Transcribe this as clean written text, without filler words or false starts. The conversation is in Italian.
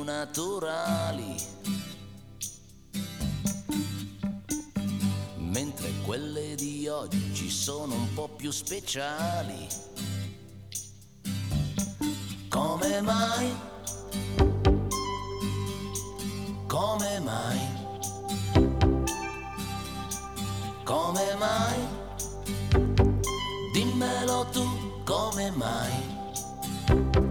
naturali, mentre quelle di oggi sono un po' più speciali. Come mai? Come mai? Come mai? Dimmelo tu, come mai?